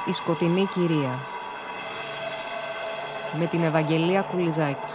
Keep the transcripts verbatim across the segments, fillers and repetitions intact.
Η σκοτεινή κυρία με την Ευαγγελία Κουλιζάκη.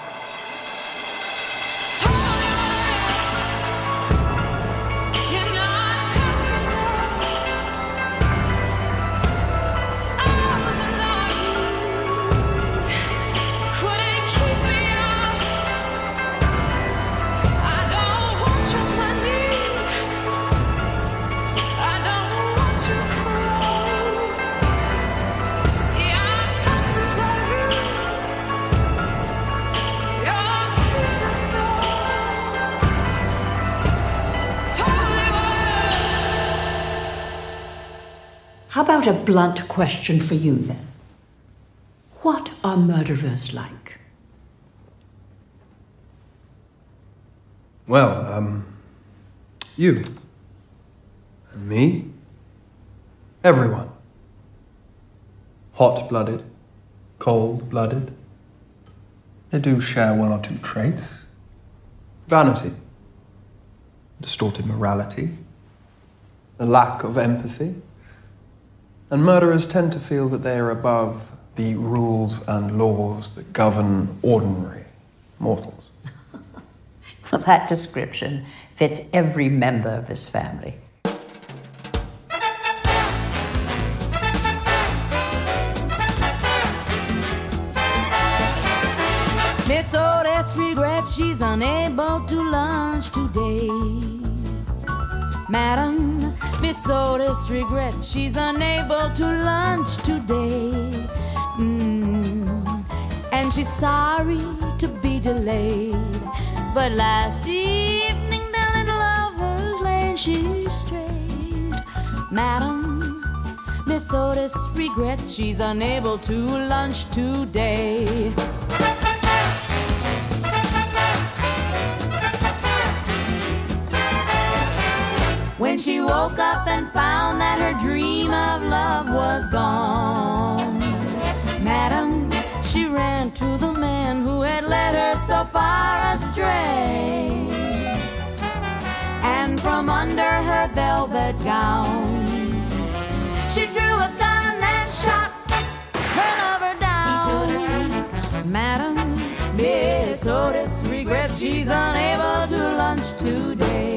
How about a blunt question for you, then? What are murderers like? Well, um, you. And me. Everyone. Hot-blooded. Cold-blooded. They do share one or two traits. Vanity. Distorted morality. A lack of empathy. And murderers tend to feel that they are above the rules and laws that govern ordinary mortals. Well, that description fits every member of this family. Miss Otis regrets she's unable to lunch today. Madam, Miss Otis regrets she's unable to lunch today. Mm. And she's sorry to be delayed. But last evening down at Lover's Lane she strayed. Madam, Miss Otis regrets she's unable to lunch today. When she woke up and found that her dream of love was gone, Madam, she ran to the man who had led her so far astray. And from under her velvet gown, she drew a gun and shot her lover down. Madam, Miss Otis regrets she's unable to lunch today.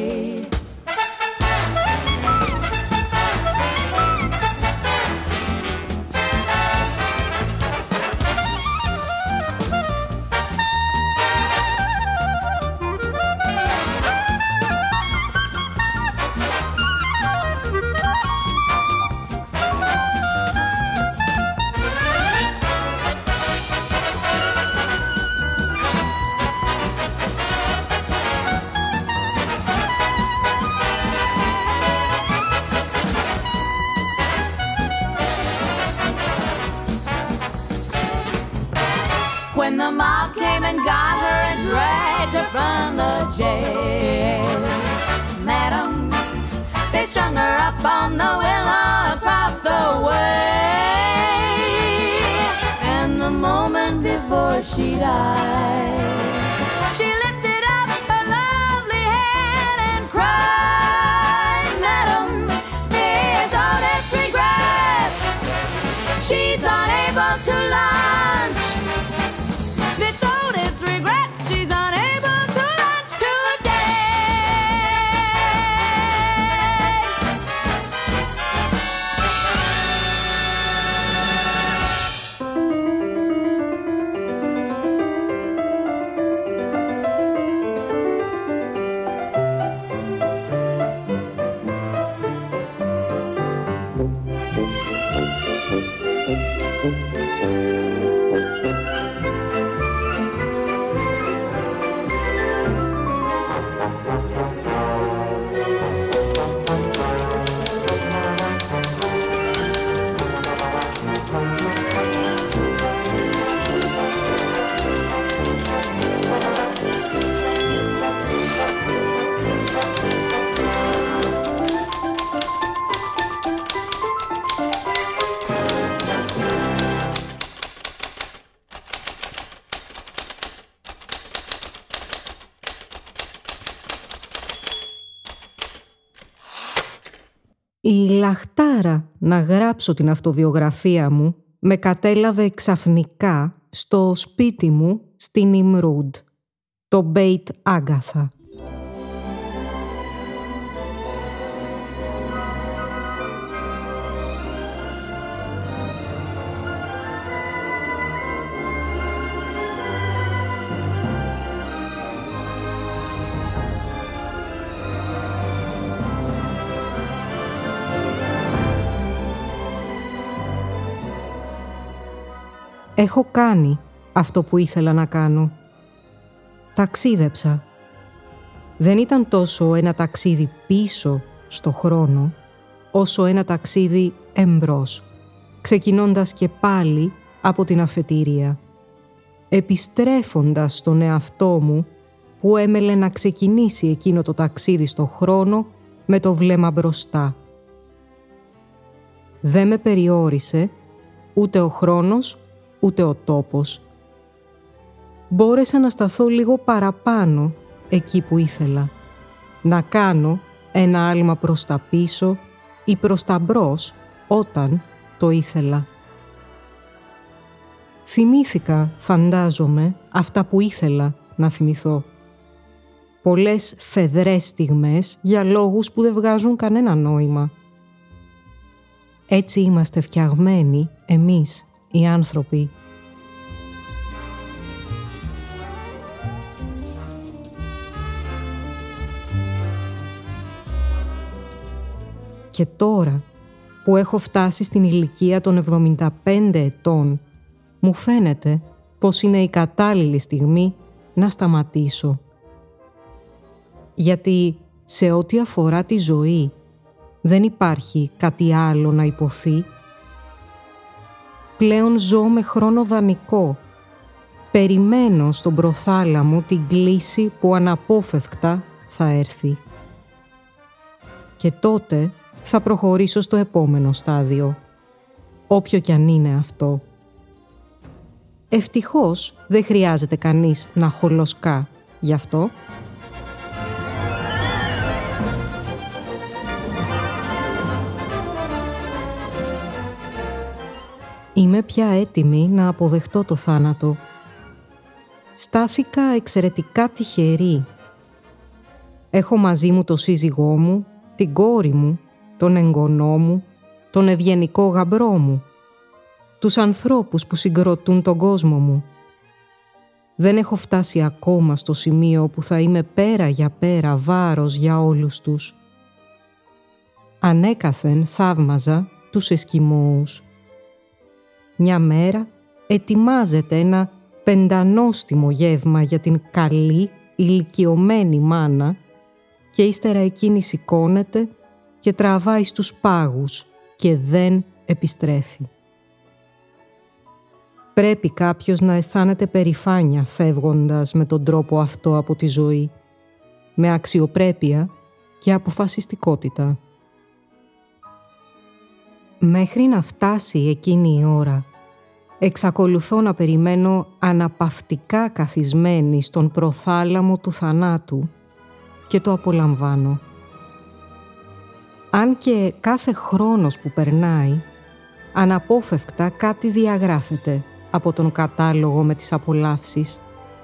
When the mob came and got her and dragged her from the jail, Madam, they strung her up on the willow across the way. And the moment before she died, she lifted up her lovely head and cried, Madam, Miss Otis regrets she's unable to lunch. Miss Otis regrets she's unable to lunch today. Thank you. Η λαχτάρα να γράψω την αυτοβιογραφία μου με κατέλαβε ξαφνικά στο σπίτι μου στην Ιμρούντ, το Μπέιτ Άγκαθα. Έχω κάνει αυτό που ήθελα να κάνω. Ταξίδεψα. Δεν ήταν τόσο ένα ταξίδι πίσω στο χρόνο, όσο ένα ταξίδι εμπρός, ξεκινώντας και πάλι από την αφετηρία, επιστρέφοντας στον εαυτό μου που έμελε να ξεκινήσει εκείνο το ταξίδι στο χρόνο με το βλέμμα μπροστά. Δεν με περιόρισε ούτε ο χρόνος, ούτε ο τόπος. Μπόρεσα να σταθώ λίγο παραπάνω εκεί που ήθελα, να κάνω ένα άλμα προς τα πίσω ή προς τα μπρος όταν το ήθελα. Θυμήθηκα, φαντάζομαι, αυτά που ήθελα να θυμηθώ. Πολλές φεδρές στιγμές για λόγους που δεν βγάζουν κανένα νόημα. Έτσι είμαστε φτιαγμένοι εμείς, οι άνθρωποι. Και τώρα που έχω φτάσει στην ηλικία των εβδομήντα πέντε ετών, μου φαίνεται πως είναι η κατάλληλη στιγμή να σταματήσω. Γιατί σε ό,τι αφορά τη ζωή, δεν υπάρχει κάτι άλλο να υποθεί. Πλέον ζω με χρόνο δανεικό. Περιμένω στον προθάλαμο την κλίση που αναπόφευκτα θα έρθει. Και τότε θα προχωρήσω στο επόμενο στάδιο, όποιο κι αν είναι αυτό. Ευτυχώς δεν χρειάζεται κανείς να χολοσκά γι' αυτό. Είμαι πια έτοιμη να αποδεχτώ το θάνατο. Στάθηκα εξαιρετικά τυχερή. Έχω μαζί μου το σύζυγό μου, την κόρη μου, τον εγγονό μου, τον ευγενικό γαμπρό μου, τους ανθρώπους που συγκροτούν τον κόσμο μου. Δεν έχω φτάσει ακόμα στο σημείο που θα είμαι πέρα για πέρα βάρος για όλους τους. Ανέκαθεν θαύμαζα τους Εσκιμώους. Μια μέρα ετοιμάζεται ένα πεντανόστιμο γεύμα για την καλή, ηλικιωμένη μάνα και ύστερα εκείνη σηκώνεται και τραβάει στους πάγους και δεν επιστρέφει. Πρέπει κάποιος να αισθάνεται περηφάνια φεύγοντας με τον τρόπο αυτό από τη ζωή, με αξιοπρέπεια και αποφασιστικότητα. Μέχρι να φτάσει εκείνη η ώρα, εξακολουθώ να περιμένω αναπαυτικά καθισμένη στον προθάλαμο του θανάτου και το απολαμβάνω. Αν και κάθε χρόνος που περνάει, αναπόφευκτα κάτι διαγράφεται από τον κατάλογο με τις απολαύσεις.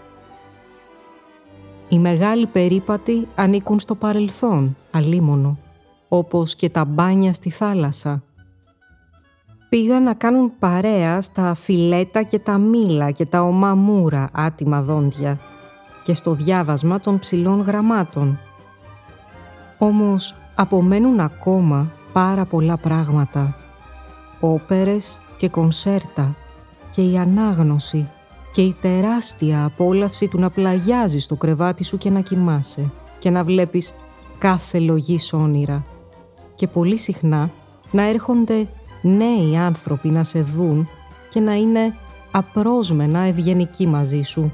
Οι μεγάλοι περίπατοι ανήκουν στο παρελθόν, αλίμονο, όπως και τα μπάνια στη θάλασσα. Πήγαν να κάνουν παρέα στα φιλέτα και τα μήλα και τα ομά μούρα άτιμα δόντια και στο διάβασμα των ψηλών γραμμάτων. Όμως απομένουν ακόμα πάρα πολλά πράγματα. Όπερες και κονσέρτα και η ανάγνωση και η τεράστια απόλαυση του να πλαγιάζεις στο κρεβάτι σου και να κοιμάσαι και να βλέπεις κάθε λογής όνειρα και πολύ συχνά να έρχονται νέοι άνθρωποι να σε δουν και να είναι απρόσμενα ευγενικοί μαζί σου.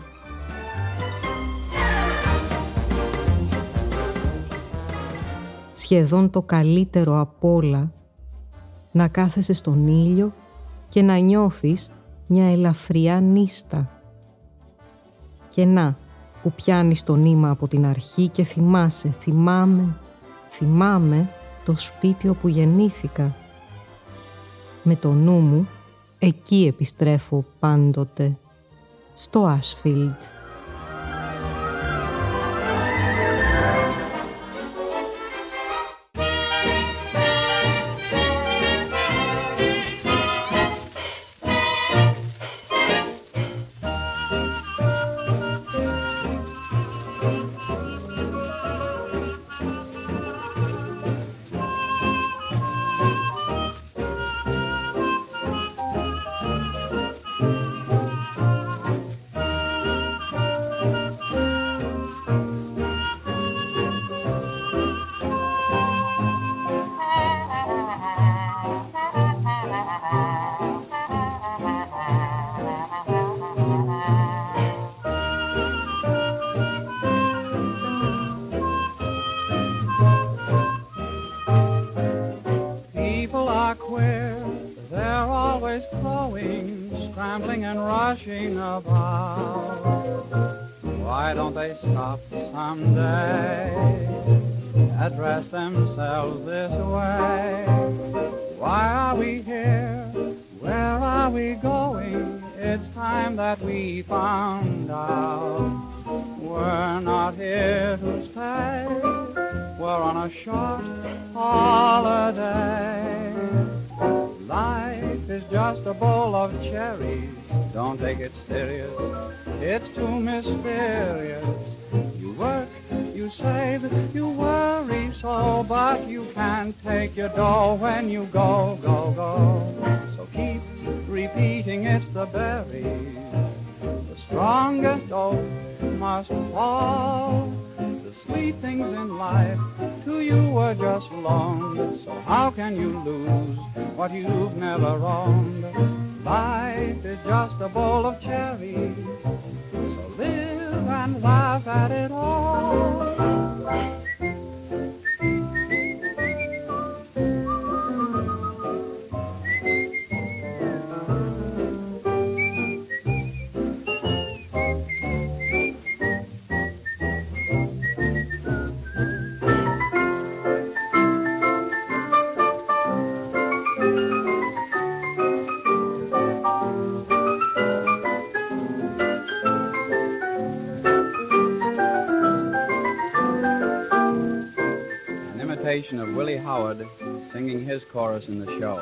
Σχεδόν το καλύτερο απ' όλα, να κάθεσαι στον ήλιο και να νιώθεις μια ελαφριά νύστα. Και να, που πιάνεις το νήμα από την αρχή και θυμάσαι, θυμάμαι, θυμάμαι το σπίτι όπου γεννήθηκα. Με το νου μου, εκεί επιστρέφω πάντοτε, στο Άσφιλντ. Of Willie Howard singing his chorus in the show.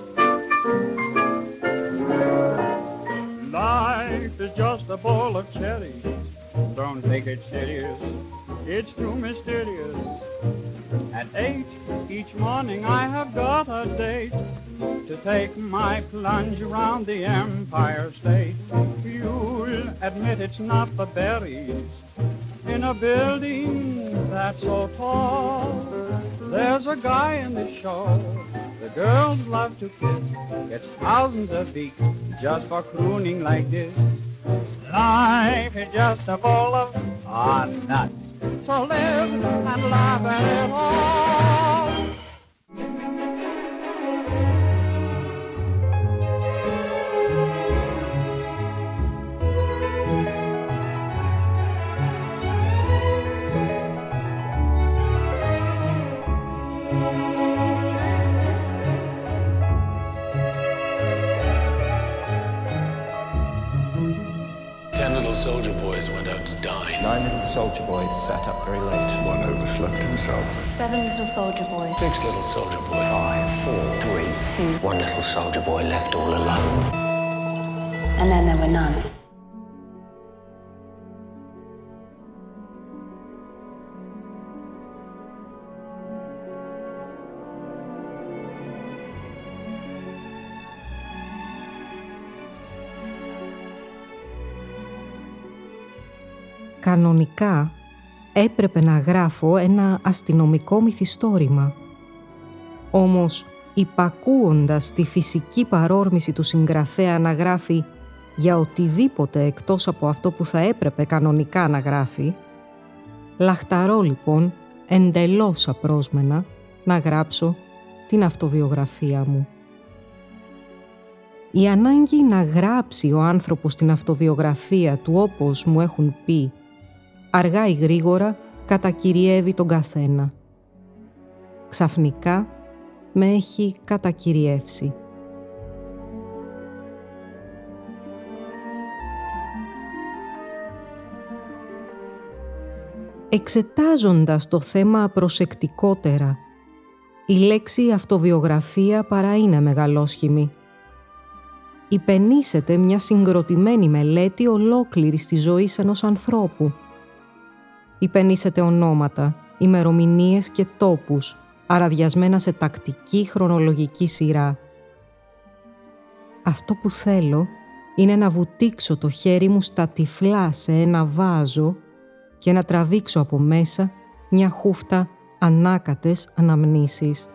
Life is just a bowl of cherries. Don't take it serious. It's too mysterious. At eight each morning I have got a date to take my plunge around the Empire State. You'll admit it's not the berries in a building that's so tall. There's a guy in the show the girls love to kiss, gets thousands of beats just for crooning like this. Life is just a bowl of ah, nuts, so live and laugh at it all. Soldier boys went out to dine. Nine little soldier boys sat up very late. One overslept himself. Seven little soldier boys. Six little soldier boys. Five, four, three, two. One little soldier boy left all alone. And then there were none. Κανονικά έπρεπε να γράφω ένα αστυνομικό μυθιστόρημα. Όμως, υπακούοντας τη φυσική παρόρμηση του συγγραφέα να γράφει για οτιδήποτε εκτός από αυτό που θα έπρεπε κανονικά να γράφει, λαχταρώ λοιπόν εντελώς απρόσμενα να γράψω την αυτοβιογραφία μου. Η ανάγκη να γράψει ο άνθρωπος την αυτοβιογραφία του, όπως μου έχουν πει, αργά ή γρήγορα κατακυριεύει τον καθένα. ξαφνικά με έχει κατακυριεύσει. Εξετάζοντας το θέμα προσεκτικότερα, η λέξη αυτοβιογραφία παρά είναι μεγαλόσχημη. Υπενήσεται μια συγκροτημένη μελέτη ολόκληρης της ζωής ενός ανθρώπου. Υπενήσεται ονόματα, ημερομηνίες και τόπους, αραδιασμένα σε τακτική χρονολογική σειρά. Αυτό που θέλω είναι να βουτήξω το χέρι μου στα τυφλά σε ένα βάζο και να τραβήξω από μέσα μια χούφτα ανάκατες αναμνήσεις.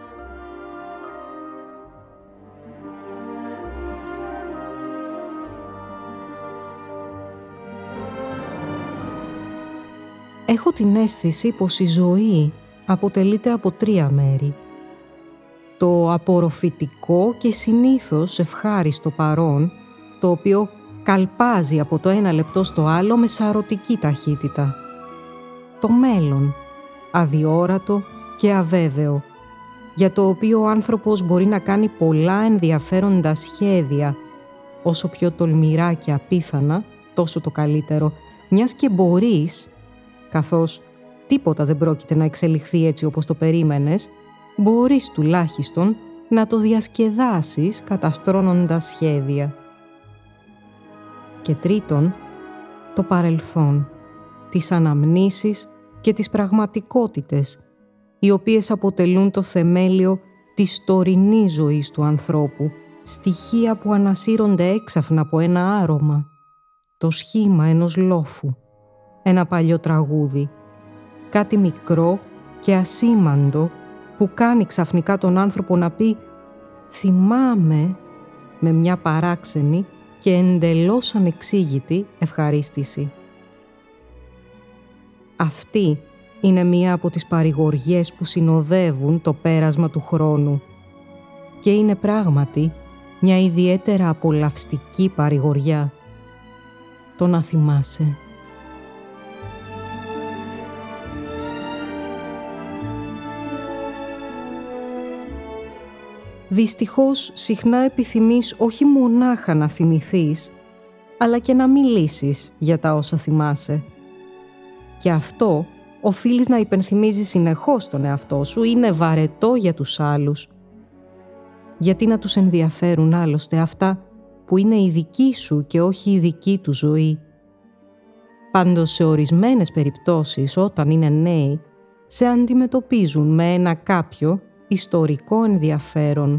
Έχω την αίσθηση πως η ζωή αποτελείται από τρία μέρη. Το απορροφητικό και συνήθως ευχάριστο παρόν, το οποίο καλπάζει από το ένα λεπτό στο άλλο με σαρωτική ταχύτητα. Το μέλλον, αδιόρατο και αβέβαιο, για το οποίο ο άνθρωπος μπορεί να κάνει πολλά ενδιαφέροντα σχέδια, όσο πιο τολμηρά και απίθανα, τόσο το καλύτερο, μιας και μπορείς, καθώς τίποτα δεν πρόκειται να εξελιχθεί έτσι όπως το περίμενες, μπορείς τουλάχιστον να το διασκεδάσεις καταστρώνοντας σχέδια. Και τρίτον, το παρελθόν, τις αναμνήσεις και τις πραγματικότητες, οι οποίες αποτελούν το θεμέλιο της τωρινής ζωής του ανθρώπου, στοιχεία που ανασύρονται έξαφνα από ένα άρωμα, το σχήμα ενός λόφου, ένα παλιό τραγούδι, κάτι μικρό και ασήμαντο που κάνει ξαφνικά τον άνθρωπο να πει «θυμάμαι» με μια παράξενη και εντελώς ανεξήγητη ευχαρίστηση. Αυτή είναι μία από τις παρηγοριές που συνοδεύουν το πέρασμα του χρόνου και είναι πράγματι μια ιδιαίτερα απολαυστική παρηγοριά. Το να θυμάσαι. Δυστυχώς, συχνά επιθυμείς όχι μονάχα να θυμηθείς, αλλά και να μιλήσεις για τα όσα θυμάσαι. Και αυτό οφείλεις να υπενθυμίζεις συνεχώς τον εαυτό σου, είναι βαρετό για τους άλλους. Γιατί να τους ενδιαφέρουν άλλωστε αυτά που είναι η δική σου και όχι η δική του ζωή. Πάντως σε ορισμένες περιπτώσεις, όταν είναι νέοι, σε αντιμετωπίζουν με ένα κάποιο ιστορικό ενδιαφέρον.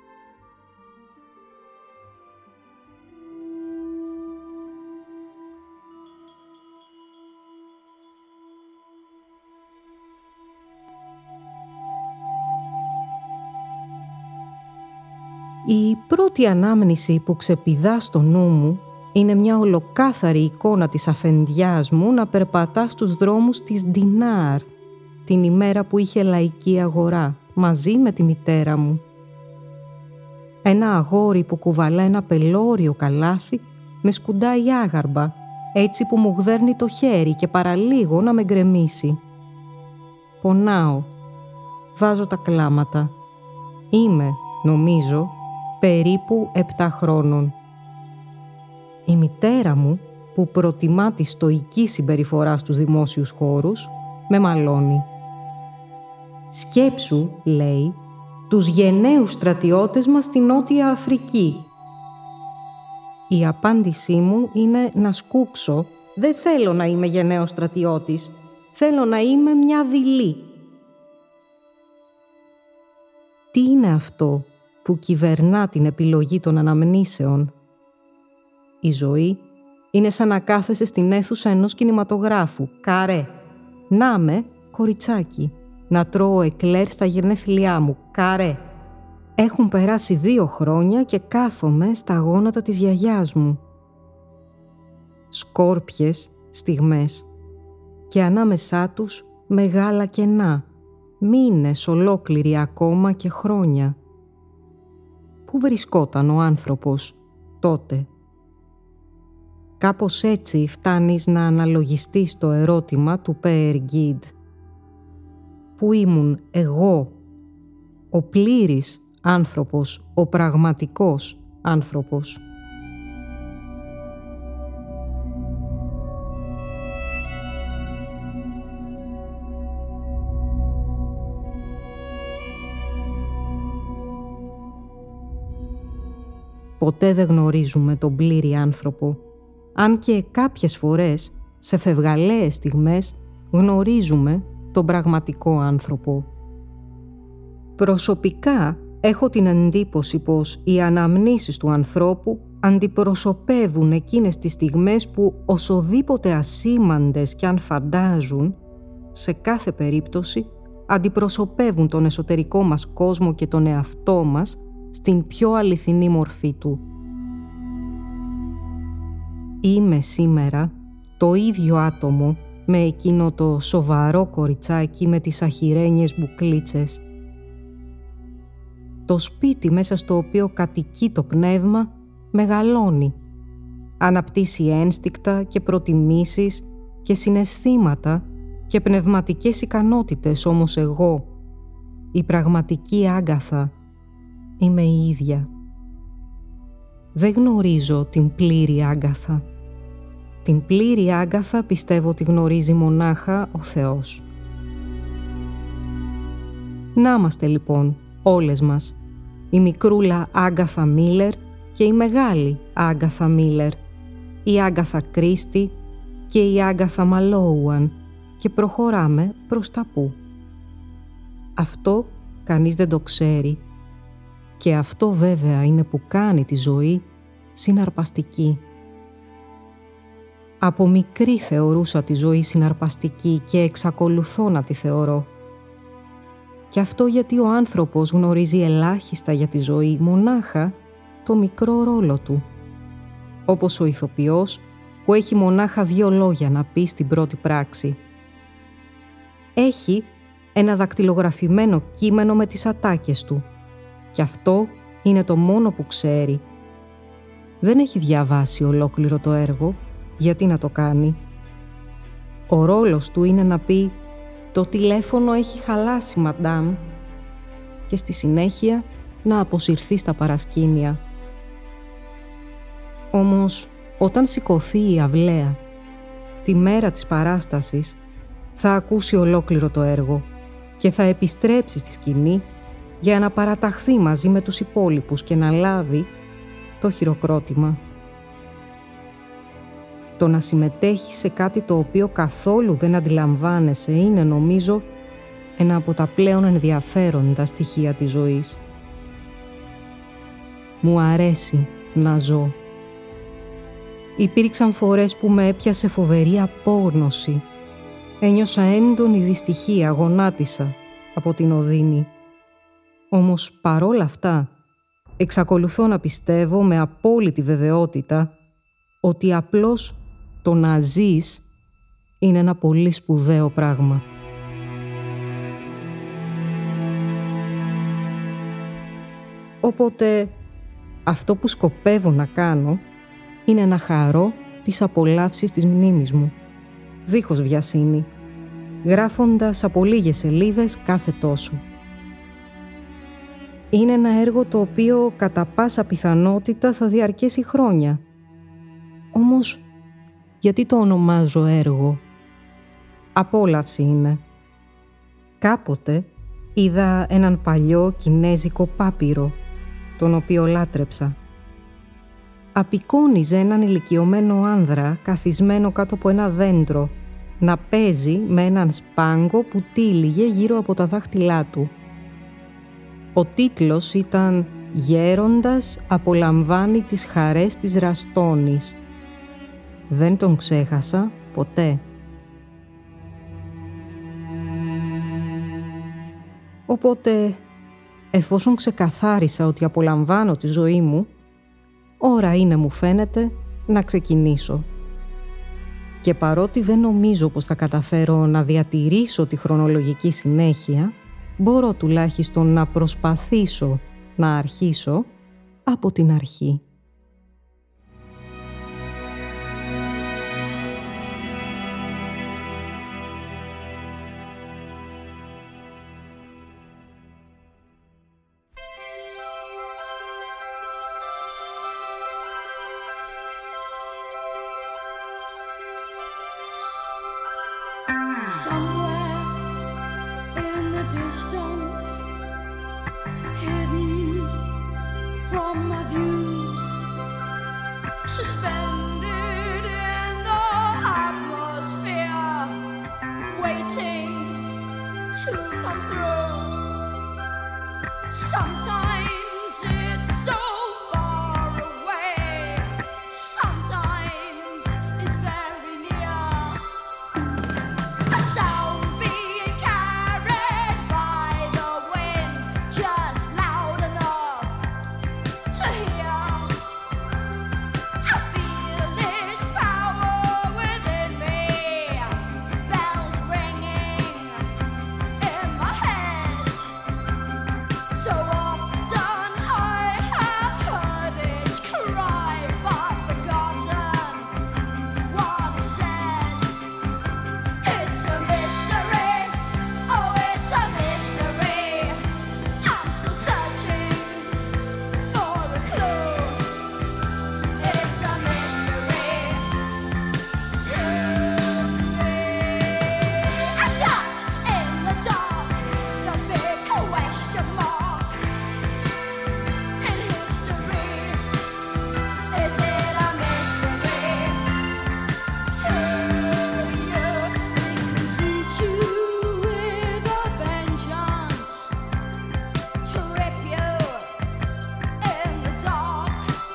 Η πρώτη ανάμνηση που ξεπηδά στο νου μου είναι μια ολοκάθαρη εικόνα της αφεντιάς μου να περπατά στους δρόμους της Ντινάρ, την ημέρα που είχε λαϊκή αγορά, μαζί με τη μητέρα μου. Ένα αγόρι που κουβαλά ένα πελώριο καλάθι με σκουντάει άγαρμπα, έτσι που μου γδέρνει το χέρι και παραλίγο να με γκρεμίσει. Πονάω, βάζω τα κλάματα. Είμαι, νομίζω, περίπου επτά χρόνων. Η μητέρα μου, που προτιμά τη στοική συμπεριφορά στους δημόσιους χώρους, με μαλώνει. «Σκέψου», λέει, «τους γενναίους στρατιώτες μας στη Νότια Αφρική». Η απάντησή μου είναι να σκούξω. «Δεν θέλω να είμαι γενναίος στρατιώτης. Θέλω να είμαι μια δειλή». Τι είναι αυτό που κυβερνά την επιλογή των αναμνήσεων? Η ζωή είναι σαν να κάθεσαι στην αίθουσα ενός κινηματογράφου. Καρέ. Να με, κοριτσάκι. Να τρώω εκλέρ στα γενέθλιά μου. Καρέ. Έχουν περάσει δύο χρόνια και κάθομαι στα γόνατα της γιαγιάς μου. Σκόρπιες στιγμές. Και ανάμεσά τους μεγάλα κενά. Μήνες ολόκληροι ακόμα και χρόνια. Πού βρισκόταν ο άνθρωπος τότε? Κάπως έτσι φτάνεις να αναλογιστείς το ερώτημα του Peer Gynt. που ήμουν εγώ, ο πλήρης άνθρωπος, ο πραγματικός άνθρωπος. Ποτέ δεν γνωρίζουμε τον πλήρη άνθρωπο, αν και κάποιες φορές, σε φευγαλαίες στιγμές, γνωρίζουμε τον πραγματικό άνθρωπο. Προσωπικά, έχω την εντύπωση πως οι αναμνήσεις του ανθρώπου αντιπροσωπεύουν εκείνες τις στιγμές που, οσοδήποτε ασήμαντες κι αν φαντάζουν, σε κάθε περίπτωση αντιπροσωπεύουν τον εσωτερικό μας κόσμο και τον εαυτό μας στην πιο αληθινή μορφή του. Είμαι σήμερα το ίδιο άτομο με εκείνο το σοβαρό κοριτσάκι με τις αχυρένιες μπουκλίτσες. Το σπίτι μέσα στο οποίο κατοικεί το πνεύμα μεγαλώνει, αναπτύσσει ένστικτα και προτιμήσεις και συναισθήματα και πνευματικές ικανότητες, όμως εγώ, η πραγματική Άγκαθα, είμαι η ίδια. Δεν γνωρίζω την πλήρη Άγκαθα. Την πλήρη Άγκαθα πιστεύω ότι γνωρίζει μονάχα ο Θεός. Να είμαστε λοιπόν όλες μας, η μικρούλα Άγκαθα Μίλερ και η μεγάλη Άγκαθα Μίλερ, η Άγκαθα Κρίστη και η Άγκαθα Μαλόουαν, και προχωράμε προς τα πού. Αυτό κανείς δεν το ξέρει, και αυτό βέβαια είναι που κάνει τη ζωή συναρπαστική. Από μικρή θεωρούσα τη ζωή συναρπαστική και εξακολουθώ να τη θεωρώ. Και αυτό γιατί ο άνθρωπος γνωρίζει ελάχιστα για τη ζωή, μονάχα το μικρό ρόλο του. Όπως ο ηθοποιός που έχει μονάχα δύο λόγια να πει στην πρώτη πράξη. Έχει ένα δακτυλογραφημένο κείμενο με τις ατάκες του. Και αυτό είναι το μόνο που ξέρει. Δεν έχει διαβάσει ολόκληρο το έργο, γιατί να το κάνει. Ο ρόλος του είναι να πει «Το τηλέφωνο έχει χαλάσει, μαντάμ», και στη συνέχεια να αποσυρθεί στα παρασκήνια. Όμως, όταν σηκωθεί η αυλαία, τη μέρα της παράστασης, θα ακούσει ολόκληρο το έργο και θα επιστρέψει στη σκηνή για να παραταχθεί μαζί με τους υπόλοιπους και να λάβει το χειροκρότημα. Το να συμμετέχει σε κάτι το οποίο καθόλου δεν αντιλαμβάνεσαι είναι, νομίζω, ένα από τα πλέον ενδιαφέροντα στοιχεία της ζωής. Μου αρέσει να ζω. Υπήρξαν φορές που με έπιασε φοβερή απόγνωση. Ένιωσα έντονη δυστυχία, γονάτισα από την οδύνη. Όμως παρόλα αυτά, εξακολουθώ να πιστεύω με απόλυτη βεβαιότητα ότι απλώς το να ζεις είναι ένα πολύ σπουδαίο πράγμα. Οπότε, αυτό που σκοπεύω να κάνω είναι να χαρώ τις απολαύσεις της μνήμης μου, δίχως βιασύνη, γράφοντας από λίγες σελίδες κάθε τόσο. Είναι ένα έργο το οποίο κατά πάσα πιθανότητα θα διαρκέσει χρόνια. Όμως, γιατί το ονομάζω έργο? Απόλαυση είναι. Κάποτε είδα έναν παλιό κινέζικο πάπυρο, τον οποίο λάτρεψα. Απεικόνιζε έναν ηλικιωμένο άνδρα καθισμένο κάτω από ένα δέντρο, να παίζει με έναν σπάγκο που τύλιγε γύρω από τα δάχτυλά του. Ο τίτλος ήταν «Γέροντας απολαμβάνει τις χαρές της Ραστόνης». Δεν τον ξέχασα ποτέ. Οπότε, εφόσον ξεκαθάρισα ότι απολαμβάνω τη ζωή μου, ώρα είναι, μου φαίνεται, να ξεκινήσω. Και παρότι δεν νομίζω πως θα καταφέρω να διατηρήσω τη χρονολογική συνέχεια, μπορώ τουλάχιστον να προσπαθήσω να αρχίσω από την αρχή. Somewhere in the distance, hidden from my view, suspended in the atmosphere, waiting to come through. Sometimes it's so far away, sometimes it's very near. A sound being carried by the wind, just loud enough to hear. I feel its power within me, bells ringing in my head. So often I have heard its cry, but forgotten what it said. It's a mystery, oh it's a mystery. I'm still searching for a clue. It's a mystery to me. I shot in the dark, the big question mark in history. Is it a mystery to you? It can reach you with a vengeance, to rip you in the dark.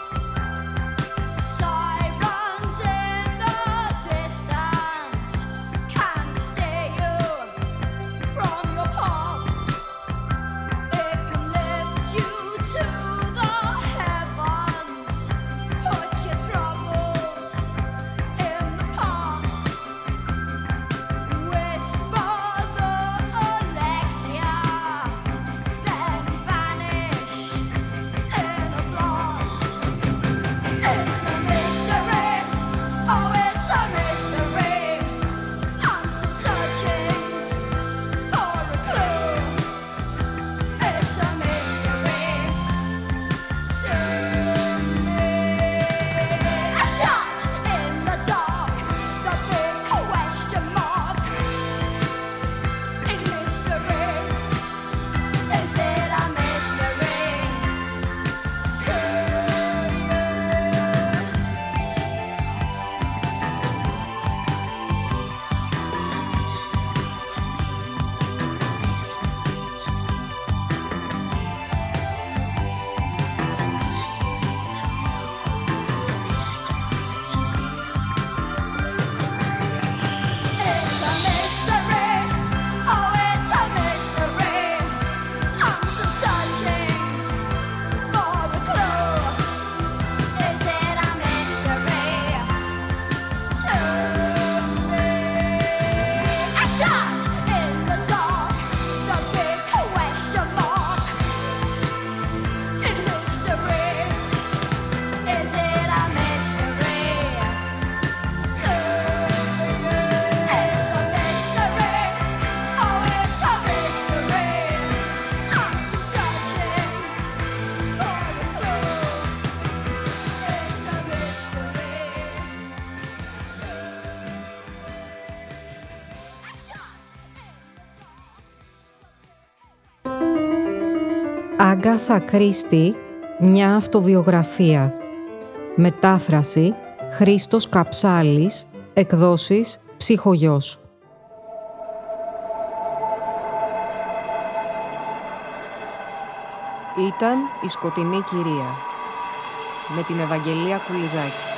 Sirens in the distance can steer you from your path. It can lift you to the heavens, put your troubles in the past. Whisper the Alexia, then vanish in a blast. It's a mystery, oh it's a mystery. I'm still searching for a clue. It's a mystery to me. I shot in the dark, the big question mark in history. Is it a mystery to you? It's a mystery, oh it's a mystery. I'm still searching for a clue. Is it a mystery to me? I shot in the dark, the big question mark in history. Is it a mystery to you? It's a mystery, oh it's a mystery. I'm still searching for a clue. It's a mystery to I shot in the dark. Άγκαθα Κρίστη, μια αυτοβιογραφία. Μετάφραση Χρήστος Καψάλης, εκδόσεις Ψυχογιός. Ήταν η Σκοτεινή Κυρία με την Ευαγγελία Κουλιζάκη.